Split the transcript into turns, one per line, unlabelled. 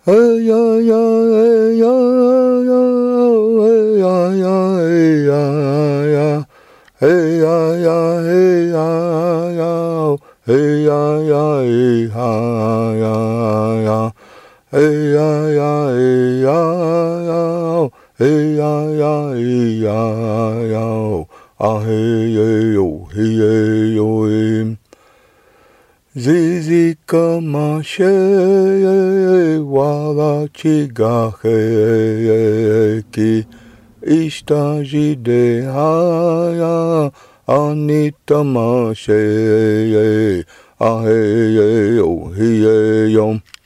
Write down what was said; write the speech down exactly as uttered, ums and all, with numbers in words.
hey ya ya hey ya ya hey ya ya hey ya ya hey ya ya hey ya ya hey ya ya hey ya ya hey ya ya hey ya ya hey ya ya ah hey yo hey yo Zizi kamashe wala chigahe ki ishtajide haya anitamashe ahe yo hiye yom